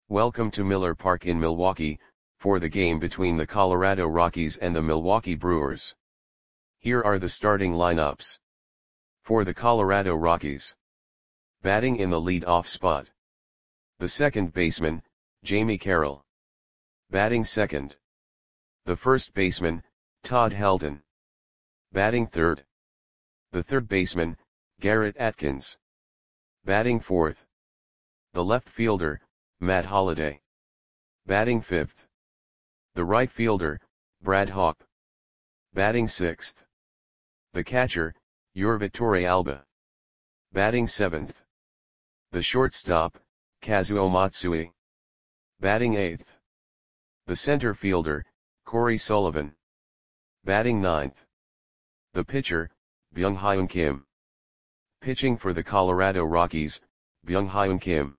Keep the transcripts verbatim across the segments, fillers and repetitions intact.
Welcome to Miller Park in Milwaukee, for the game between the Colorado Rockies and the Milwaukee Brewers. Here are the starting lineups. For the Colorado Rockies. Batting in the lead-off spot. The second baseman, Jamie Carroll. Batting second. The first baseman, Todd Helton. Batting third. The third baseman, Garrett Atkins. Batting fourth. The left fielder, Matt Holliday. Batting fifth. The right fielder, Brad Hawpe. Batting sixth. The catcher, Yorvi Torrealba. Batting seventh. The shortstop, Kazuo Matsui. Batting eighth. The center fielder, Corey Sullivan. Batting ninth. The pitcher, Byung-Hyun Kim. Pitching for the Colorado Rockies, Byung-Hyun Kim.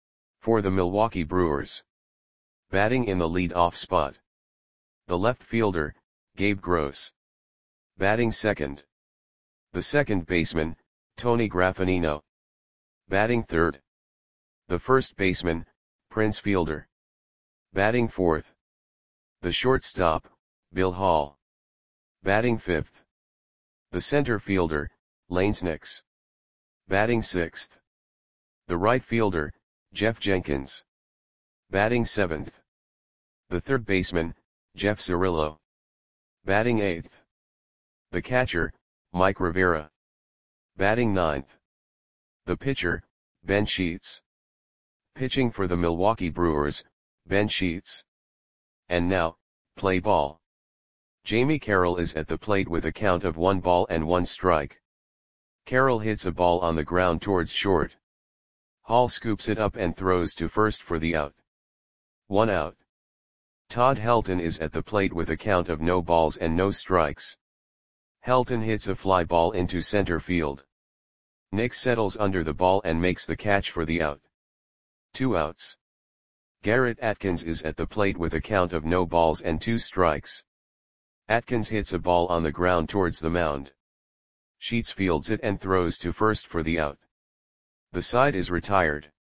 For the Milwaukee Brewers. Batting in the lead-off spot. The left fielder, Gabe Gross. Batting second. The second baseman, Tony Graffagnino. Batting third. The first baseman, Prince Fielder. Batting fourth. The shortstop, Bill Hall. Batting fifth. The center fielder, Lane Snicks. Batting sixth. The right fielder, Jeff Jenkins. Batting seventh. The third baseman, Jeff Cirillo. Batting eighth. The catcher, Mike Rivera. Batting ninth. The pitcher, Ben Sheets. Pitching for the Milwaukee Brewers, Ben Sheets. And now, play ball. Jamie Carroll is at the plate with a count of one ball and one strike. Carroll hits a ball on the ground towards short. Hall scoops it up and throws to first for the out. One out. Todd Helton is at the plate with a count of no balls and no strikes. Helton hits a fly ball into center field. Nick settles under the ball and makes the catch for the out. Two outs. Garrett Atkins is at the plate with a count of no balls and two strikes. Atkins hits a ball on the ground towards the mound. Sheets fields it and throws to first for the out. The side is retired.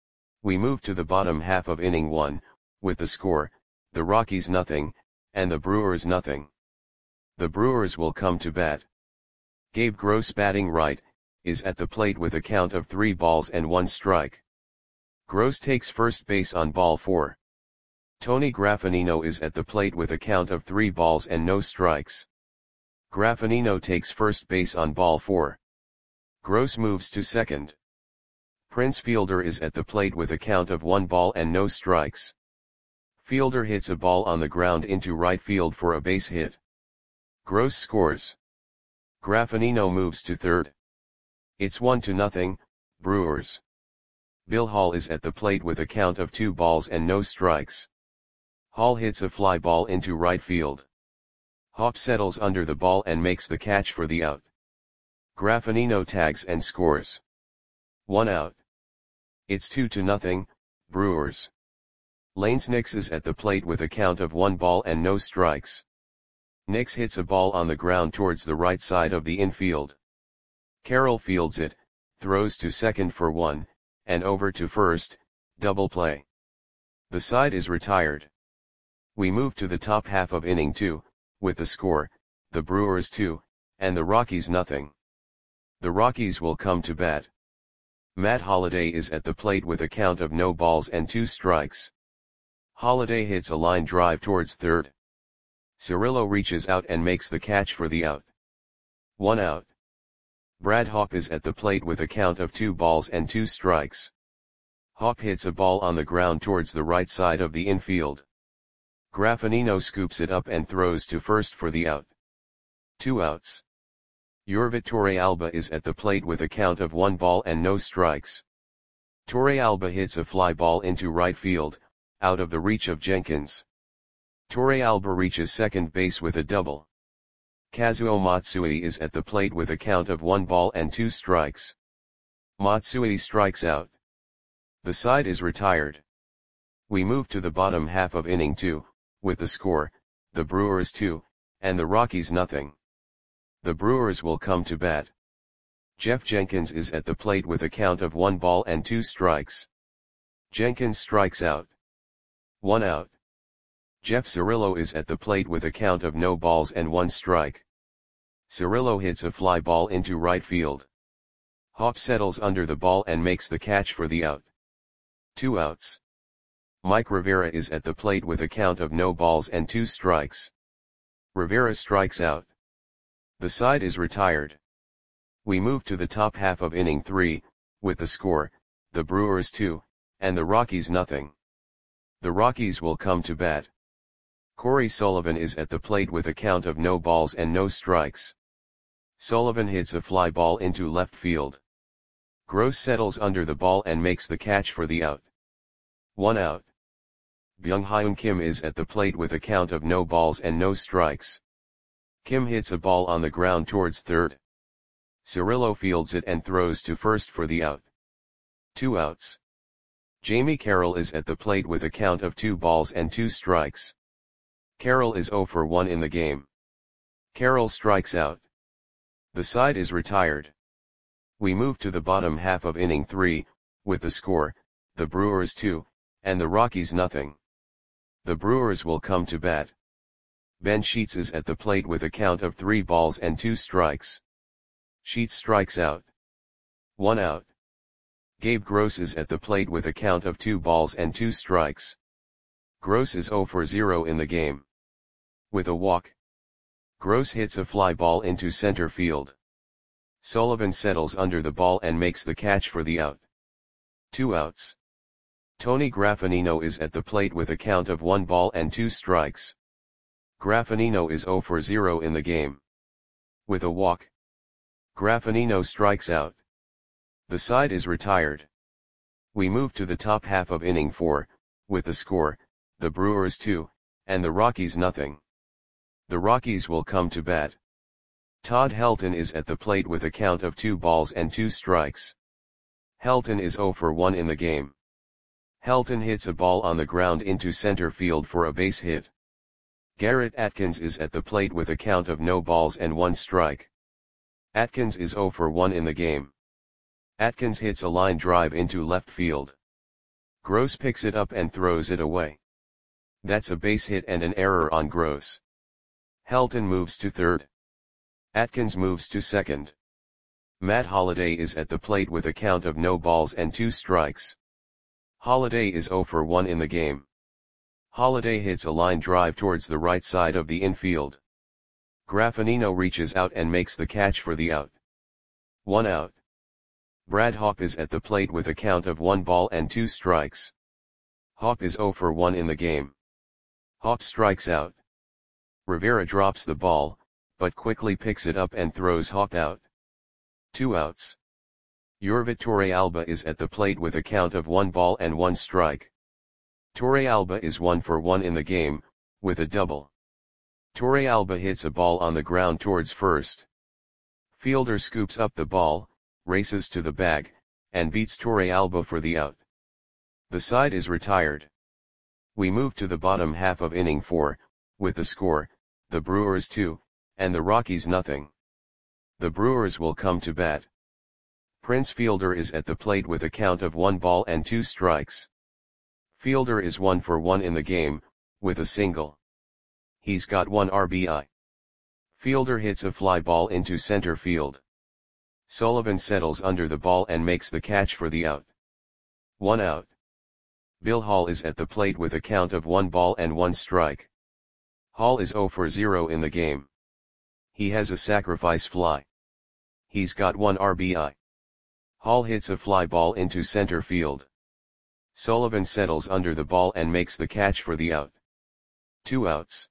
We move to the bottom half of inning one, with the score, the Rockies nothing, and the Brewers nothing. The Brewers will come to bat. Gabe Gross, batting right, is at the plate with a count of three balls and one strike. Gross takes first base on ball four. Tony Graffagnino is at the plate with a count of three balls and no strikes. Graffagnino takes first base on ball four. Gross moves to second. Prince Fielder is at the plate with a count of one ball and no strikes. Fielder hits a ball on the ground into right field for a base hit. Gross scores. Graffagnino moves to third. It's one to nothing, Brewers. Bill Hall is at the plate with a count of two balls and no strikes. Hall hits a fly ball into right field. Hawpe settles under the ball and makes the catch for the out. Graffagnino tags and scores. One out. It's two to nothing, Brewers. Lane Snicks is at the plate with a count of one ball and no strikes. Nix hits a ball on the ground towards the right side of the infield. Carroll fields it, throws to second for one, and over to first, double play. The side is retired. We move to the top half of inning two, with the score, the Brewers two, and the Rockies nothing. The Rockies will come to bat. Matt Holliday is at the plate with a count of no balls and two strikes. Holliday hits a line drive towards third. Cirillo reaches out and makes the catch for the out. One out. Brad Hawpe is at the plate with a count of two balls and two strikes. Hawpe hits a ball on the ground towards the right side of the infield. Graffagnino scoops it up and throws to first for the out. Two outs. Yorvi Torrealba is at the plate with a count of one ball and no strikes. Torrealba hits a fly ball into right field, out of the reach of Jenkins. Torrealba reaches second base with a double. Kazuo Matsui is at the plate with a count of one ball and two strikes. Matsui strikes out. The side is retired. We move to the bottom half of inning two, with the score, the Brewers two, and the Rockies nothing. The Brewers will come to bat. Jeff Jenkins is at the plate with a count of one ball and two strikes. Jenkins strikes out. one out. Jeff Cirillo is at the plate with a count of no balls and one strike. Cirillo hits a fly ball into right field. Hop settles under the ball and makes the catch for the out. Two outs. Mike Rivera is at the plate with a count of no balls and two strikes. Rivera strikes out. The side is retired. We move to the top half of inning three, with the score, the Brewers two, and the Rockies nothing. The Rockies will come to bat. Corey Sullivan is at the plate with a count of no balls and no strikes. Sullivan hits a fly ball into left field. Gross settles under the ball and makes the catch for the out. One out. Byung-Hyun Kim is at the plate with a count of no balls and no strikes. Kim hits a ball on the ground towards third. Cirillo fields it and throws to first for the out. Two outs. Jamie Carroll is at the plate with a count of two balls and two strikes. Carroll is oh for one in the game. Carroll strikes out. The side is retired. We move to the bottom half of inning three, with the score, the Brewers two, and the Rockies nothing. The Brewers will come to bat. Ben Sheets is at the plate with a count of three balls and two strikes. Sheets strikes out. One out. Gabe Gross is at the plate with a count of two balls and two strikes. Gross is oh for zero in the game. With a walk. Gross hits a fly ball into center field. Sullivan settles under the ball and makes the catch for the out. Two outs. Tony Graffinino is at the plate with a count of one ball and two strikes. Graffinino is oh for zero in the game. With a walk. Graffinino strikes out. The side is retired. We move to the top half of inning four, with the score, the Brewers two, and the Rockies nothing. The Rockies will come to bat. Todd Helton is at the plate with a count of two balls and two strikes. Helton is oh for one in the game. Helton hits a ball on the ground into center field for a base hit. Garrett Atkins is at the plate with a count of no balls and one strike. Atkins is oh for one in the game. Atkins hits a line drive into left field. Gross picks it up and throws it away. That's a base hit and an error on Gross. Helton moves to third. Atkins moves to second. Matt Holliday is at the plate with a count of no balls and two strikes. Holliday is oh for one in the game. Holliday hits a line drive towards the right side of the infield. Graffinino reaches out and makes the catch for the out. One out. Brad Hawpe is at the plate with a count of one ball and two strikes. Hawpe is oh for one in the game. Hawpe strikes out. Rivera drops the ball, but quickly picks it up and throws Hawpe out. Two outs. Yorvit Torrealba is at the plate with a count of one ball and one strike. Torrealba is one for one in the game, with a double. Torrealba hits a ball on the ground towards first. Fielder scoops up the ball, races to the bag, and beats Torrealba for the out. The side is retired. We move to the bottom half of inning four, with the score, the Brewers two, and the Rockies nothing. The Brewers will come to bat. Prince Fielder is at the plate with a count of one ball and two strikes. Fielder is one for one in the game, with a single. He's got one R B I. Fielder hits a fly ball into center field. Sullivan settles under the ball and makes the catch for the out. One out. Bill Hall is at the plate with a count of one ball and one strike. Hall is oh for zero in the game. He has a sacrifice fly. He's got one R B I. Hall hits a fly ball into center field. Sullivan settles under the ball and makes the catch for the out. Two outs.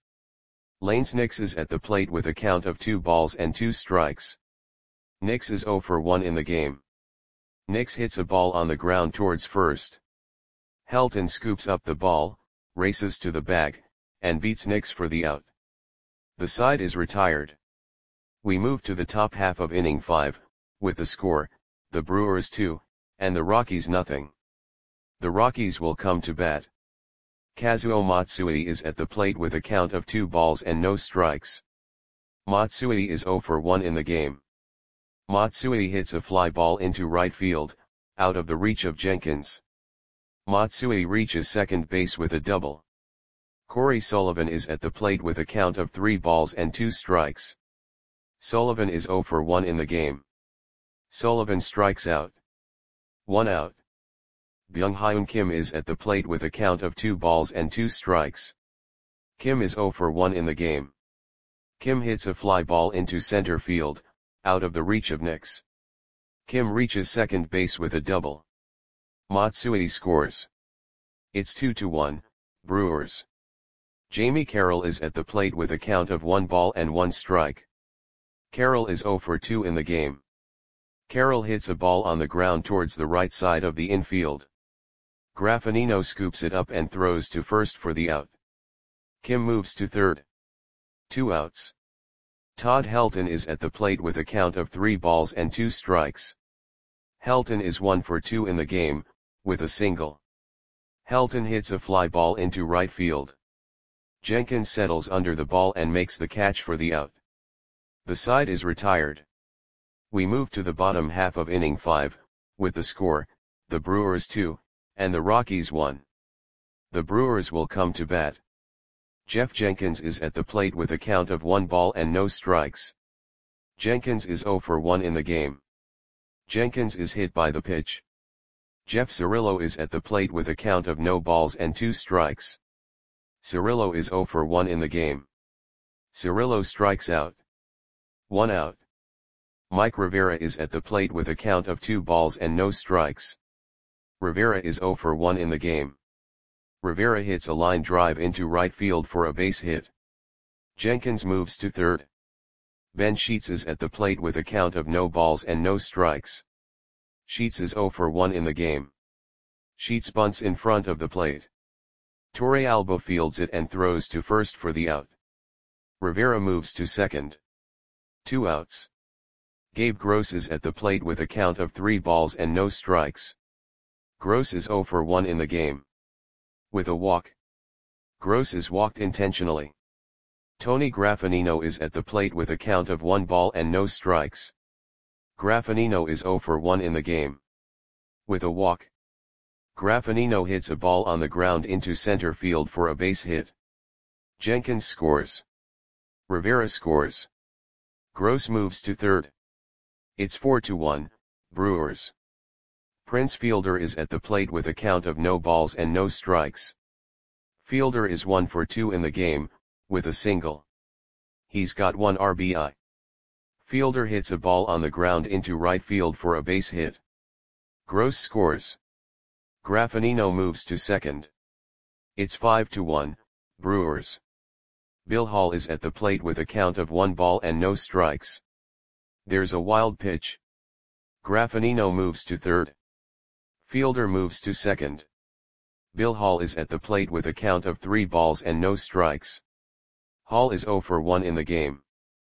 Lanes Nix is at the plate with a count of two balls and two strikes. Nix is oh for one in the game. Nix hits a ball on the ground towards first. Helton scoops up the ball, races to the bag, and beats Nix for the out. The side is retired. We move to the top half of inning five, with the score, the Brewers two, and the Rockies nothing. The Rockies will come to bat. Kazuo Matsui is at the plate with a count of two balls and no strikes. Matsui is oh for one in the game. Matsui hits a fly ball into right field, out of the reach of Jenkins. Matsui reaches second base with a double. Corey Sullivan is at the plate with a count of three balls and two strikes. Sullivan is zero for one in the game. Sullivan strikes out. One out. Byung-hyun Kim is at the plate with a count of two balls and two strikes. Kim is zero for one in the game. Kim hits a fly ball into center field, out of the reach of Nix. Kim reaches second base with a double. Matsui scores. It's two to one, Brewers. Jamie Carroll is at the plate with a count of one ball and one strike. Carroll is zero for two in the game. Carroll hits a ball on the ground towards the right side of the infield. Graffinino scoops it up and throws to first for the out. Kim moves to third. Two outs. Todd Helton is at the plate with a count of three balls and two strikes. Helton is one for two in the game, with a single. Helton hits a fly ball into right field. Jenkins settles under the ball and makes the catch for the out. The side is retired. We move to the bottom half of inning five, with the score, the Brewers two, and the Rockies one. The Brewers will come to bat. Jeff Jenkins is at the plate with a count of one ball and no strikes. Jenkins is zero for one in the game. Jenkins is hit by the pitch. Jeff Cirillo is at the plate with a count of no balls and two strikes. Cirillo is zero for one in the game. Cirillo strikes out. One out. Mike Rivera is at the plate with a count of two balls and no strikes. Rivera is zero for one in the game. Rivera hits a line drive into right field for a base hit. Jenkins moves to third. Ben Sheets is at the plate with a count of no balls and no strikes. Sheets is zero for one in the game. Sheets bunts in front of the plate. Torre Alba fields it and throws to first for the out. Rivera moves to second. Two outs. Gabe Gross is at the plate with a count of three balls and no strikes. Gross is zero for one in the game. With a walk. Gross is walked intentionally. Tony Graffinino is at the plate with a count of one ball and no strikes. Graffinino is zero for one in the game. With a walk. Graffinino hits a ball on the ground into center field for a base hit. Jenkins scores. Rivera scores. Gross moves to third. It's four to one, Brewers. Prince Fielder is at the plate with a count of no balls and no strikes. Fielder is one for two in the game, with a single. He's got one R B I. Fielder hits a ball on the ground into right field for a base hit. Gross scores. Graffinino moves to second. It's five to one, Brewers. Bill Hall is at the plate with a count of one ball and no strikes. There's a wild pitch. Graffinino moves to third. Fielder moves to second. Bill Hall is at the plate with a count of three balls and no strikes. Hall is zero for one in the game.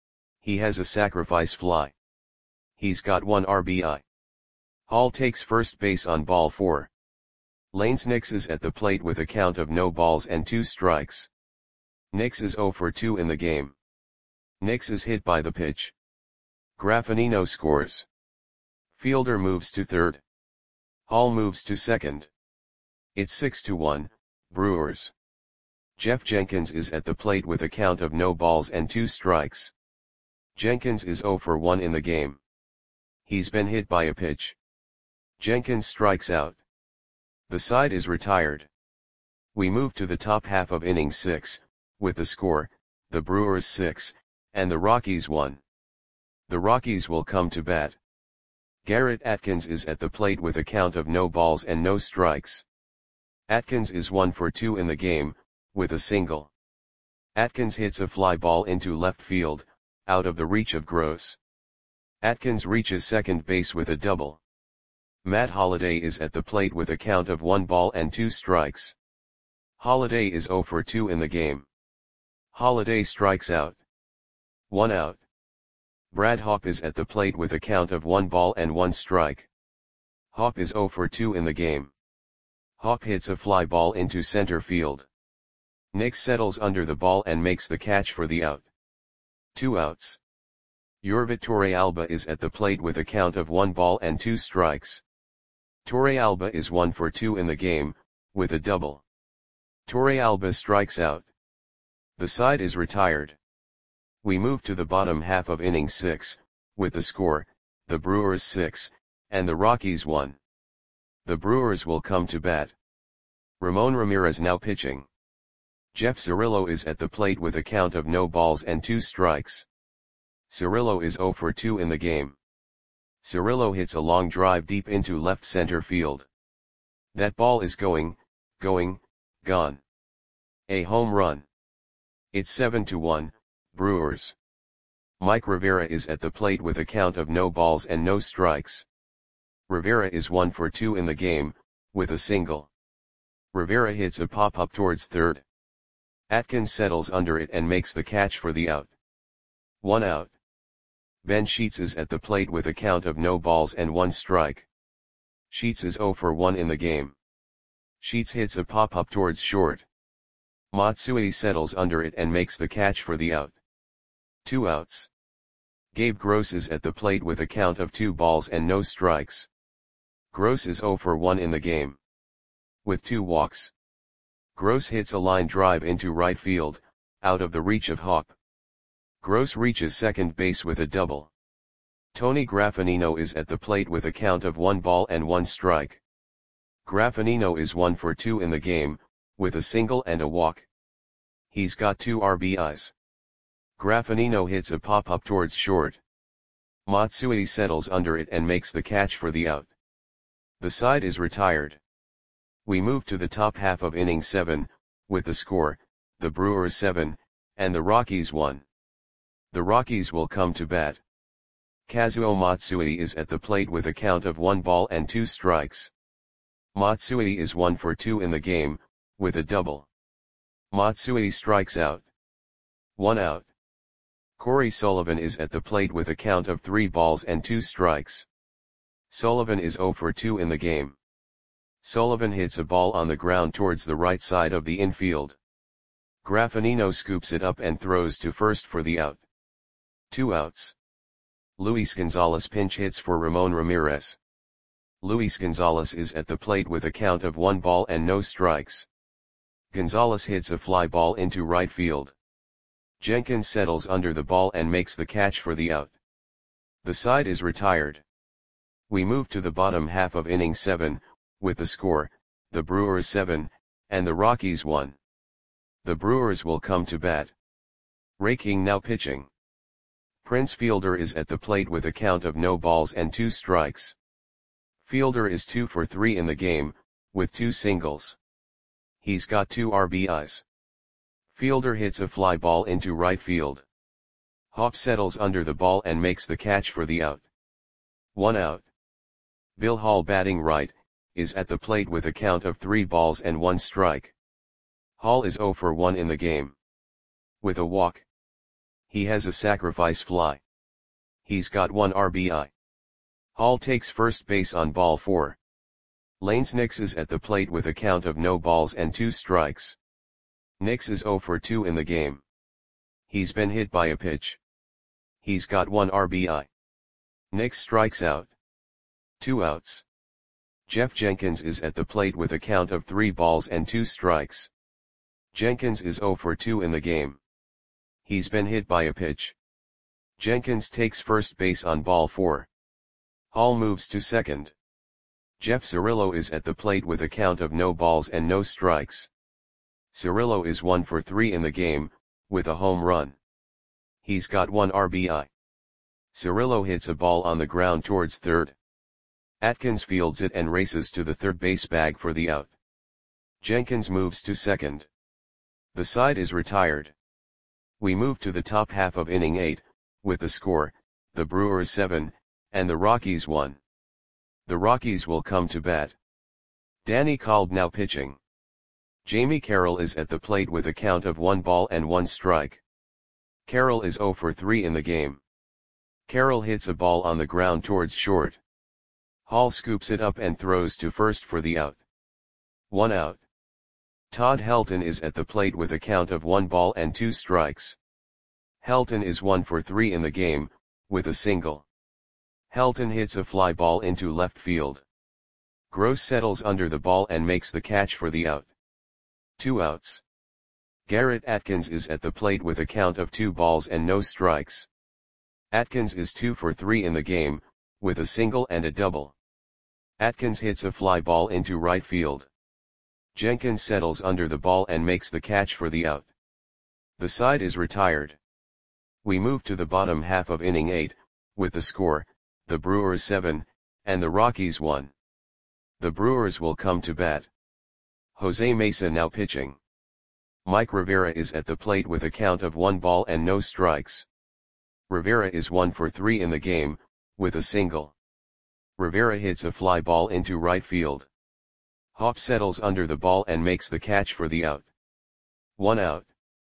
He has a sacrifice fly. He's got one R B I. Hall takes first base on ball four. Lanes Nix is at the plate with a count of no balls and two strikes. Nix is zero for two in the game. Nix is hit by the pitch. Graffinino scores. Fielder moves to third. Hall moves to second. It's six to one, Brewers. Jeff Jenkins is at the plate with a count of no balls and two strikes. Jenkins is zero for one in the game. He's been hit by a pitch. Jenkins strikes out. The side is retired. We move to the top half of inning six, with the score, the Brewers six, and the Rockies one. The Rockies will come to bat. Garrett Atkins is at the plate with a count of no balls and no strikes. Atkins is one for two in the game, with a single. Atkins hits a fly ball into left field, out of the reach of Gross. Atkins reaches second base with a double. Matt Holliday is at the plate with a count of one ball and two strikes. Holliday is zero for two in the game. Holliday strikes out. One out. Brad Hawpe is at the plate with a count of one ball and one strike. Hawpe is zero for two in the game. Hawpe hits a fly ball into center field. Nix settles under the ball and makes the catch for the out. Two outs. Yorvit Torrealba is at the plate with a count of one ball and two strikes. Torrealba is one for two in the game, with a double. Torre Alba strikes out. The side is retired. We move to the bottom half of inning six, with the score, the Brewers six, and the Rockies one. The Brewers will come to bat. Ramon Ramirez now pitching. Jeff Cirillo is at the plate with a count of no balls and two strikes. Cirillo is zero for two in the game. Cirillo hits a long drive deep into left center field. That ball is going, going, gone. A home run. It's seven to one, Brewers. Mike Rivera is at the plate with a count of no balls and no strikes. Rivera is one for two in the game, with a single. Rivera hits a pop-up towards third. Atkins settles under it and makes the catch for the out. One out. Ben Sheets is at the plate with a count of no balls and one strike. Sheets is zero for one in the game. Sheets hits a pop-up towards short. Matsui settles under it and makes the catch for the out. Two outs. Gabe Gross is at the plate with a count of two balls and no strikes. Gross is zero for one in the game. With two walks. Gross hits a line drive into right field, out of the reach of Hop. Gross reaches second base with a double. Tony Graffanino is at the plate with a count of one ball and one strike. Graffanino is one for two in the game, with a single and a walk. He's got two R B Is. Graffanino hits a pop-up towards short. Matsui settles under it and makes the catch for the out. The side is retired. We move to the top half of inning seven, with the score, the Brewers seven, and the Rockies one. The Rockies will come to bat. Kazuo Matsui is at the plate with a count of one ball and two strikes. Matsui is one for two in the game, with a double. Matsui strikes out. One out. Corey Sullivan is at the plate with a count of three balls and two strikes. Sullivan is zero for two in the game. Sullivan hits a ball on the ground towards the right side of the infield. Graffanino scoops it up and throws to first for the out. Two outs. Luis Gonzalez pinch hits for Ramon Ramirez. Luis Gonzalez is at the plate with a count of one ball and no strikes. Gonzalez hits a fly ball into right field. Jenkins settles under the ball and makes the catch for the out. The side is retired. We move to the bottom half of inning seven, with the score, the Brewers seven, and the Rockies one. The Brewers will come to bat. Ray King now pitching. Prince Fielder is at the plate with a count of no balls and two strikes. Fielder is two for three in the game, with two singles. He's got two R B Is. Fielder hits a fly ball into right field. Hop settles under the ball and makes the catch for the out. One out. Bill Hall batting right, is at the plate with a count of three balls and one strike. Hall is zero for one in the game. With a walk. He has a sacrifice fly. He's got one R B I. Hall takes first base on ball four. Lanes Nix is at the plate with a count of no balls and two strikes. Nix is zero for two in the game. He's been hit by a pitch. He's got one R B I. Nix strikes out. Two outs. Jeff Jenkins is at the plate with a count of three balls and two strikes. Jenkins is zero for two in the game. He's been hit by a pitch. Jenkins takes first base on ball four. Hall moves to second. Jeff Cirillo is at the plate with a count of no balls and no strikes. Cirillo is one for three in the game, with a home run. He's got one R B I. Cirillo hits a ball on the ground towards third. Atkins fields it and races to the third base bag for the out. Jenkins moves to second. The side is retired. We move to the top half of inning eight, with the score, the Brewers seven, and the Rockies one. The Rockies will come to bat. Danny Kolb now pitching. Jamie Carroll is at the plate with a count of one ball and one strike. Carroll is zero for three in the game. Carroll hits a ball on the ground towards short. Hall scoops it up and throws to first for the out. One out. Todd Helton is at the plate with a count of one ball and two strikes. Helton is one for three in the game, with a single. Helton hits a fly ball into left field. Gross settles under the ball and makes the catch for the out. Two outs. Garrett Atkins is at the plate with a count of two balls and no strikes. Atkins is two for three in the game, with a single and a double. Atkins hits a fly ball into right field. Jenkins settles under the ball and makes the catch for the out. The side is retired. We move to the bottom half of inning eight, with the score, the Brewers seven, and the Rockies one. The Brewers will come to bat. Jose Mesa now pitching. Mike Rivera is at the plate with a count of one ball and no strikes. Rivera is one for three in the game, with a single. Rivera hits a fly ball into right field. Hop settles under the ball and makes the catch for the out. One out.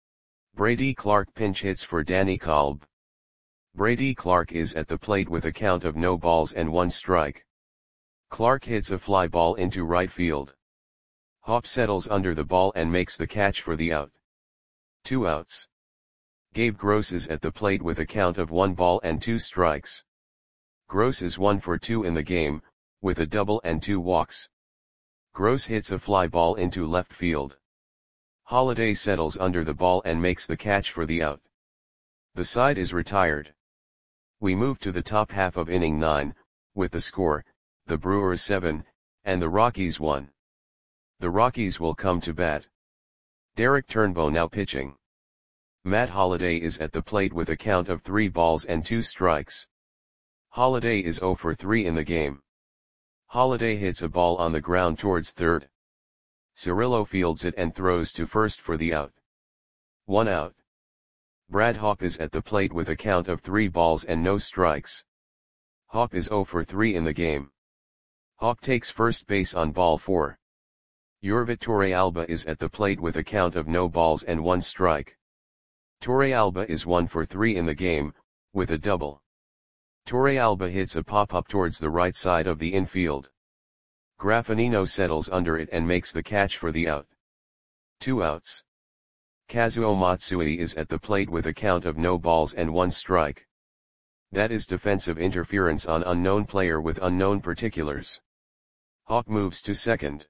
Brady Clark pinch hits for Danny Kolb. Brady Clark is at the plate with a count of no balls and one strike. Clark hits a fly ball into right field. Hop settles under the ball and makes the catch for the out. Two outs. Gabe Gross is at the plate with a count of one ball and two strikes. Gross is one for two in the game, with a double and two walks. Gross hits a fly ball into left field. Holiday settles under the ball and makes the catch for the out. The side is retired. We move to the top half of inning nine, with the score, the Brewers seven, and the Rockies one. The Rockies will come to bat. Derek Turnbow now pitching. Matt Holliday is at the plate with a count of three balls and two strikes. Holliday is zero for three in the game. Holliday hits a ball on the ground towards third. Cirillo fields it and throws to first for the out. One out. Brad Hawpe is at the plate with a count of three balls and no strikes. Hawpe is zero for three in the game. Hawpe takes first base on ball four. Yorvit Torrealba is at the plate with a count of no balls and one strike. Torrealba is one for three in the game, with a double. Torrealba hits a pop-up towards the right side of the infield. Graffinino settles under it and makes the catch for the out. Two outs. Kazuo Matsui is at the plate with a count of no balls and one strike. That is defensive interference on unknown player with unknown particulars. Hawpe moves to second.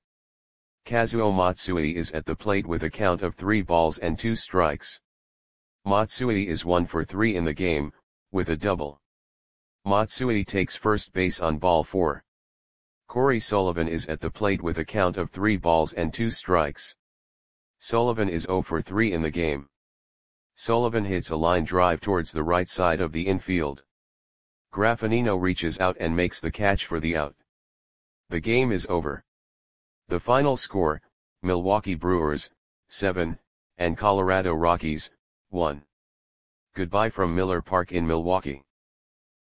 Kazuo Matsui is at the plate with a count of three balls and two strikes. Matsui is one for three in the game, with a double. Matsui takes first base on ball four. Corey Sullivan is at the plate with a count of three balls and two strikes. Sullivan is zero for three in the game. Sullivan hits a line drive towards the right side of the infield. Graffinino reaches out and makes the catch for the out. The game is over. The final score, Milwaukee Brewers, seven, and Colorado Rockies, one. Goodbye from Miller Park in Milwaukee.